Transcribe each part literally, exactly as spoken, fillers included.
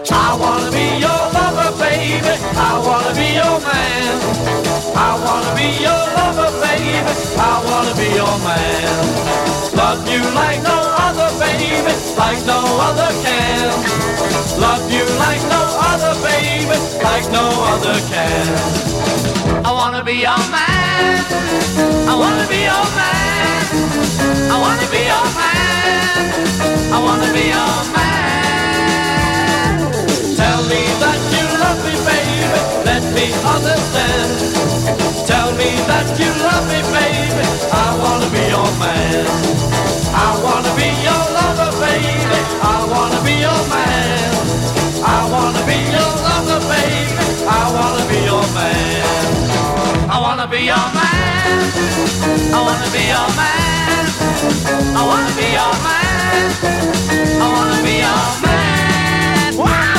I wanna be your lover, baby. I wanna be your man. I wanna be your lover, baby. I wanna be your man. Love you like no other, baby, like no other can. Love you like no other, baby, like no other can. I wanna be your man. I wanna be your man. I wanna be your man. I wanna be your man. Tell me that you love me, baby. Let me understand. Tell me that you love me, baby. I wanna be your man. I wanna be your lover, baby. I wanna be your man. I wanna be your lover, baby. I wanna be your man. I wanna be your man. I wanna be your man. I wanna be your man. I wanna be your man. Wow!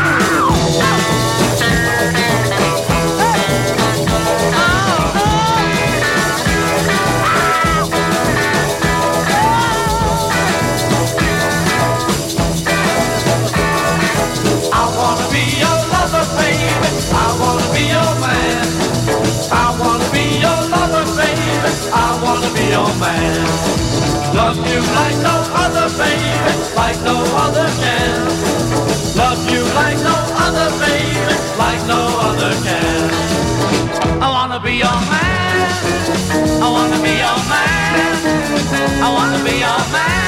I wanna be your lover, baby. I wanna be your man. I wanna be your lover, baby. I wanna be your man. Love you like no other, baby, like no other can. Love you like no other, baby, like no other can. I wanna be your man. I wanna be your man. I wanna be your man.